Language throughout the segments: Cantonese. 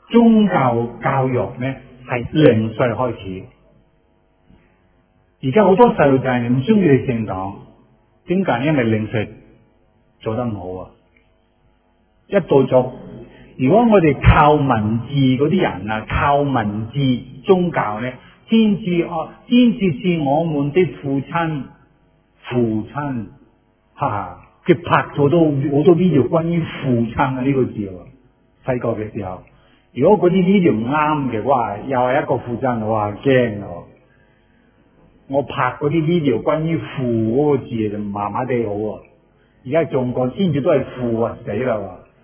宗教教育呢係0歲開始。而家好多細路仔唔中意去聖堂，點解？因為0歲做得唔好啊！一到咗，如果我哋靠文字嗰啲人啊，靠文字宗教呢，天主是我們的父親，哈哈，佢拍咗都好多 video 關於父親啊呢個字喎。細個嘅時候，如果嗰啲 video 唔啱嘅話，又係一個父親，我話驚啊！我拍嗰啲 video 關於父嗰個字就麻麻地好啊！而家仲講天主都係父啊，死啦！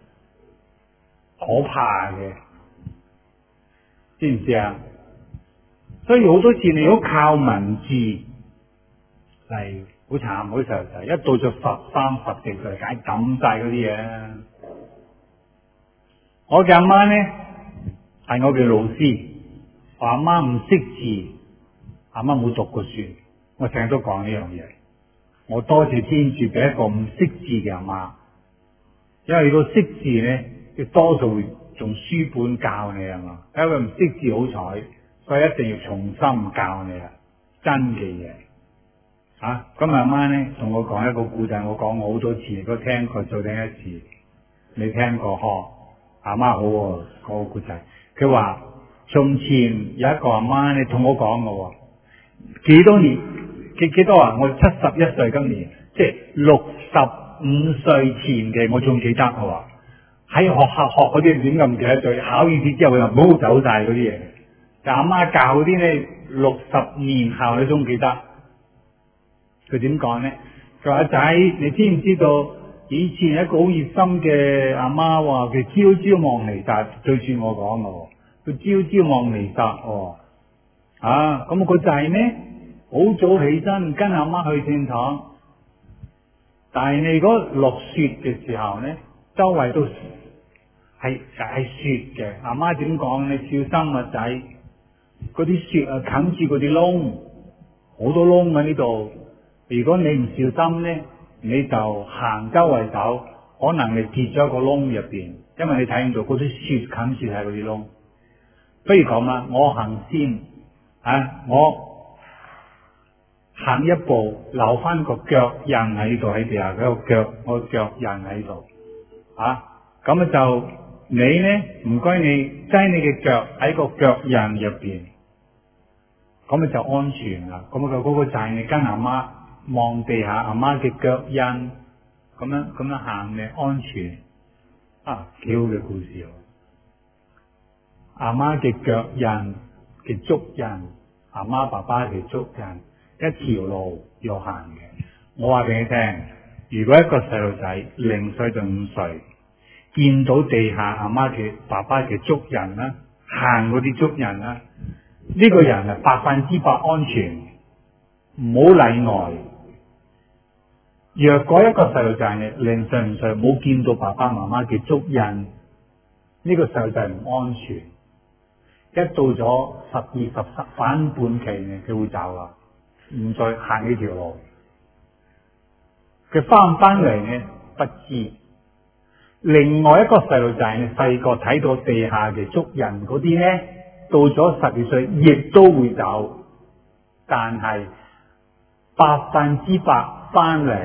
可怕嘅，知唔知啊？所以好多次你如果靠文字嚟，好慘，好細路仔，一到咗13、14歲，梗係抌晒嗰啲嘢。我嘅阿媽呢係我嘅老師，我阿媽唔識字，阿媽冇讀過書，我成日都講呢樣嘢。我多謝天主俾一個唔識字嘅阿媽，因為如果識字呢，佢多數會用書本教你啊嘛。因為唔識字好彩，所以一定要重新教你啊，真嘅嘢。咁阿媽呢同我講一個故仔，我講過好多次，如果聽過再聽一次。你聽過嗬？阿媽好喎，嗰個故仔。佢話從前有一個阿媽呢同我講嘅，幾多年？幾多啊？我71歲今年，即係65歲前嘅，我仲記得。我話喺學校學嗰啲點咁唔記得咗？考完試之後佢就冇走晒嗰啲嘢。但阿媽教嗰啲呢，60年後你仲記得？佢點講呢？佢話仔，你知唔知道以前一個好熱心嘅阿媽話佢朝朝望彌撒，對住我講嘅，佢朝朝望彌撒咁個仔呢好早起身跟阿媽去聖堂，但係你如果落雪嘅時候呢，周圍都係雪嘅。阿媽點講？你小心啊仔，嗰啲雪啊冚住嗰啲窿，好多窿喺呢度。如果你唔小心呢，你就行周圍走，可能你跌咗個窿入邊，因為你睇唔到嗰啲雪冚住喺嗰啲窿。不如咁啦，我行先我行一步，留翻個腳印喺度，喺地下嗰個腳，我腳印喺度咁就你呢，唔該你擠你嘅腳喺個腳印入邊，咁就安全啦。咁嗰個就係你跟阿媽望地下阿媽嘅腳印，咁樣行嘅安全幾好嘅故事。阿媽嘅腳印嘅足印，阿媽爸爸嘅足印，一條路要行嘅。我話俾你聽，如果一個細路仔0歲到5歲見到地下阿媽嘅爸爸嘅足印啦，行嗰啲足印啦，呢個人係100%安全，唔好例外。若果一個細路仔0歲5歲冇見到爸爸媽媽嘅足印，呢個細路仔唔安全。一到咗12、13反叛期呢，佢會走啦，唔再行呢條路。佢翻唔翻嚟呢？不知。另外一個細路仔呢，細個睇到地下嘅足印嗰啲呢，到咗12歲亦都會走，但係100%翻嚟。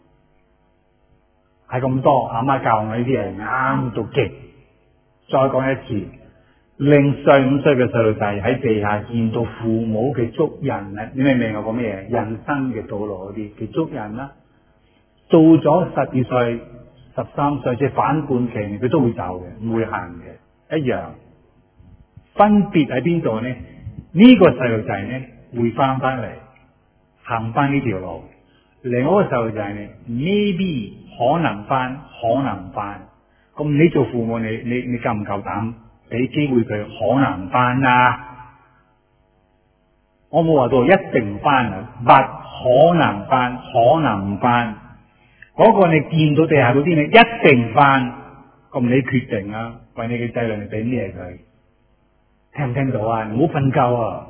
係咁多，阿媽教我呢啲係啱到極。再講一次，0歲5歲嘅細路仔喺地下見到父母嘅足印咧，你明唔明我講咩嘢？人生嘅道路嗰啲嘅足印啦，到咗12歲、13歲即係反叛期，佢都會走嘅，唔會行嘅，一樣。分別喺邊度呢？呢個細路仔呢會翻嚟，行翻呢條路。另外一個細路仔呢 maybe 可能翻，可能翻。咁你做父母，你夠唔夠膽俾機會佢可能翻啊？我冇話到一定翻啊，不可能翻，可能唔翻。嗰個你見到地下嗰啲，你一定翻。咁你決定啊，為你嘅仔女俾咩佢？聽唔聽到啊？唔好瞓覺啊！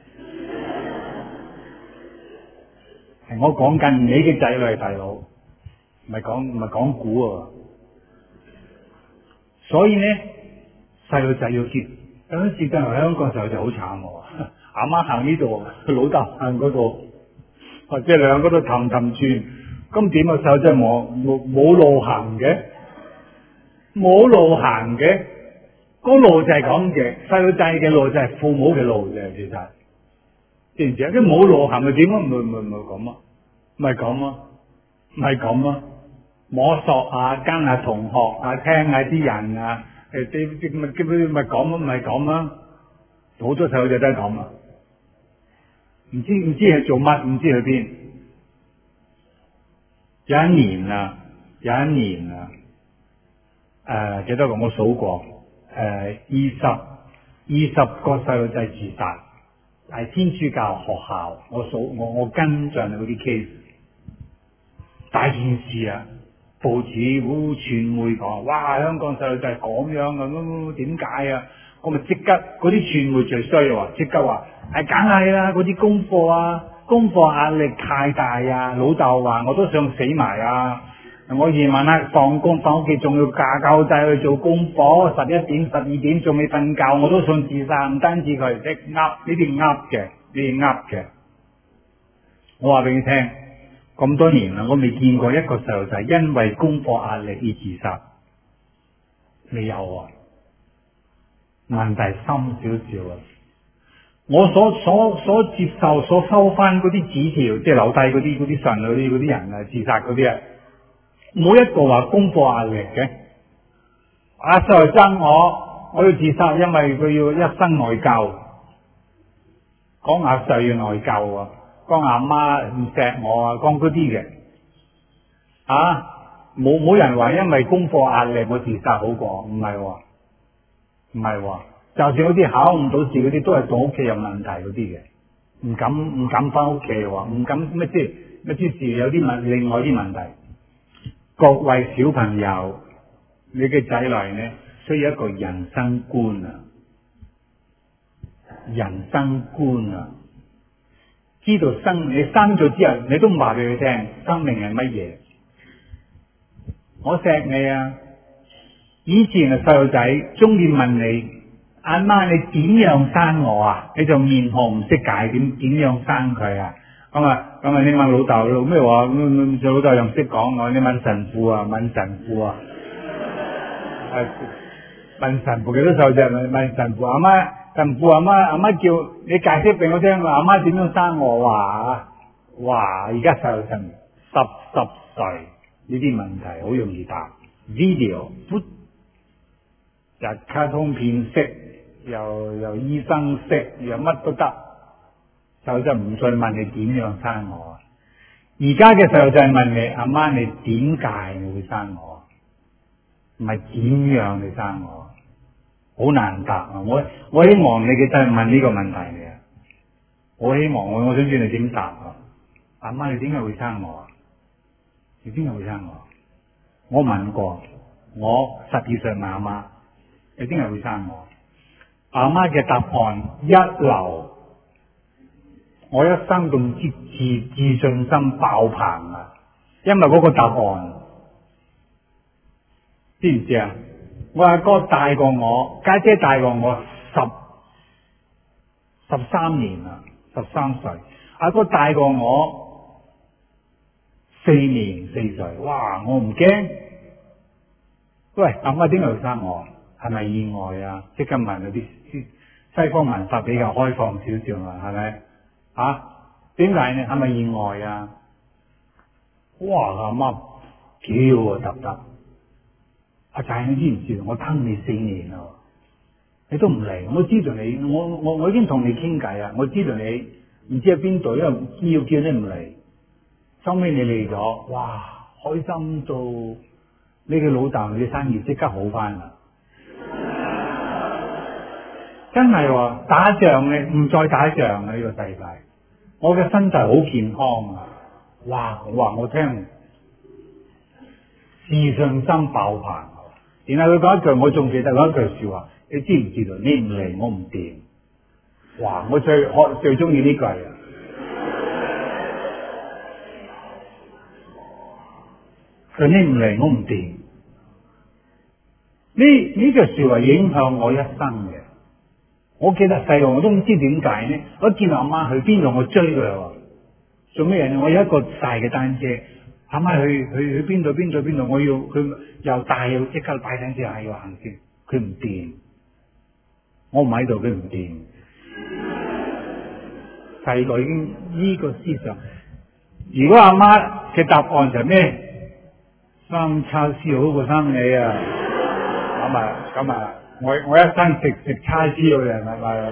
係我講緊你嘅仔女，大佬，唔係講古啊。所以呢， 細路仔要結，有陣時真係香港細路仔好慘喎，阿媽行呢度，老豆行嗰度，或者兩個都氹氹轉，咁點啊？細路仔冇路行嘅，冇路行嘅，個路就係咁嘅，細路仔嘅路就係父母嘅路啫，其實知唔知啊？即係冇路行，咪點啊？唔咁啊？咪咁啊？咪咁啊？摸索下，跟下同學啊，聽下啲人啊，咪咁啊？咪咁啊？好多細路仔都係咁啊！唔知係做乜，唔知去邊。有一年啊，幾多個我數過，20個細路仔自殺，係天主教學校，我跟進嗰啲 case， 大件事啊！報紙、傳媒講，哇！香港細路仔咁樣啊，點解啊？我咪即刻嗰啲傳媒最衰喎，即刻話梗係啦，嗰啲功課壓力太大啊！老豆話我都想死埋啊！我夜晚黑放工翻屋企仲要教仔去做功課，11點12點仲未瞓覺，我都想自殺。唔單止佢，即係呢啲噏嘅。我話俾你聽。咁多年啦，我未見過一個細路仔因為功課壓力而自殺，未有啊？問題深少少啊！我所接受、所收翻嗰啲紙條，即係留低嗰啲信嗰啲人啊，自殺嗰啲啊，冇一個話功課壓力嘅。阿 Sir 憎我要自殺，因為佢要一生內疚，講阿 Sir 要內疚啊！講阿媽唔錫我啊，講嗰啲嘅，冇人話因為功課壓力我自殺好過，唔係喎，就算嗰啲考唔到試嗰啲，都係同屋企有問題嗰啲嘅，唔敢翻屋企喎，唔敢乜之事有啲另外啲問題。各位小朋友，你嘅仔女呢，需要一個人生觀啊！知道你生咗之後，你都唔話俾佢聽，生命係乜嘢？我錫你啊！以前嘅細路仔中意問你，阿媽你點樣生我啊？你就面紅唔識解，點樣生佢啊？咁啊，你問老豆咩話？老豆又唔識講我，你問神父啊，問神父幾多細路仔問神父阿媽？神父阿媽叫你解釋俾我聽，阿媽點樣生我話？哇！而家細路仔10歲呢啲問題好容易答 ，video 又卡通片識，又醫生識，又乜都得。細路仔唔再問你點樣生我啊！而家嘅細路仔問你阿媽，你點解你會生我？唔係點樣你生我？好難答啊！我希望你嘅仔問呢個問題嘅，我希望我想知你點答啊！阿媽，你點解會生我啊？你點解會生我？我問過，我12歲問阿媽，你點解會生我？阿媽嘅答案一流，我一生咁自信心爆棚啊！因為嗰個答案，知唔知啊？我阿哥大過我，家姐大過我13年啦，13歲。阿哥大過我4年4歲。哇！我唔驚。喂，阿媽點解會生我？係咪意外啊？即刻問嗰啲西方文化比較開放少少啊，係咪？點解呢？係咪意外啊？哇！阿媽叫啊揼揼。阿仔，你知唔知？我等你4年啦，你都唔嚟。我知道你，我已經同你傾偈啦。我知道你唔知喺邊度，因為要叫你唔嚟。收尾你嚟咗，哇！開心到你嘅老豆，你嘅生意即刻好翻啦。真係喎，打仗咧唔再打仗啦！呢個世界，我嘅身體好健康啊！哇！我聽自信心爆棚。然後佢講一句，我仲記得嗰一句說話，你知唔知道？你唔嚟，我唔掂。哇！我最中意呢句啊！佢你唔嚟，我唔掂。 呢句說話影響我一生嘅。我記得細路我都唔知點解呢，我見到阿媽去邊度我追佢喎，做咩嘢？我有一個大嘅單車，阿媽去邊度，我要佢又帶又即刻擺單車喺度行先，佢唔掂，我唔喺度佢唔掂。細個已經呢個思想。如果阿媽嘅答案就係咩？生叉燒好過生你啊！咁啊，我一生食叉燒嘅人係咪？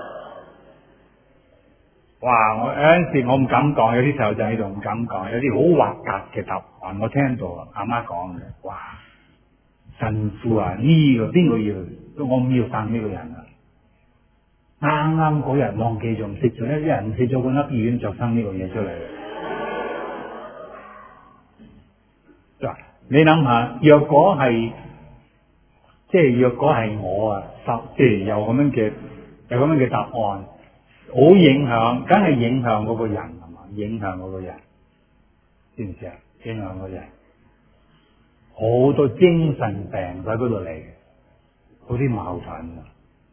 哇！我有陣時我唔敢講，有啲細路仔喺度唔敢講，有啲好核突嘅答案，我聽到阿媽講嘅。哇！神父啊，呢個邊個要？我唔要生呢個人啊！啱啱嗰日忘記咗唔食咗，一人唔食咗個粒醫院就生呢個嘢出嚟。嗱，你諗下，若果係我啊，即係有咁樣嘅答案，好影響，梗係影響嗰個人係嘛？影響嗰個人，知唔知啊？影響嗰個人，好多精神病喺嗰度嚟嘅，嗰啲矛盾啊！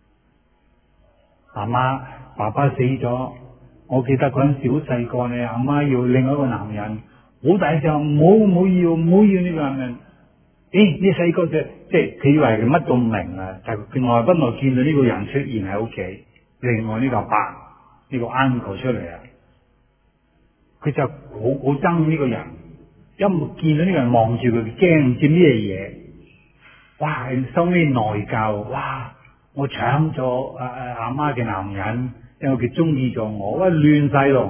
阿媽爸爸死咗，我記得嗰陣時好細個咧，阿媽要另外一個男人，好大聲，唔好要呢個男人。你細個即係佢以為佢乜都唔明啊，但係佢外不內見到呢個人出現喺屋企，另外呢個爸呢個 uncle 出嚟啊，佢就好憎呢個人，一見到呢個人望住佢，驚唔知咩嘢，哇！收尾內疚，哇！我搶咗阿媽嘅男人，因為佢中意咗我，哇！亂晒龍，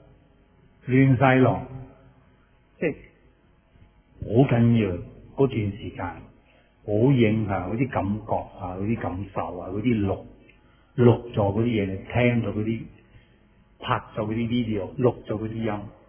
即係好緊要嗰段時間，好影響嗰啲感覺啊，嗰啲感受啊，嗰啲錄咗嗰啲嘢，你聽到嗰啲拍咗嗰啲 video，錄咗嗰啲音。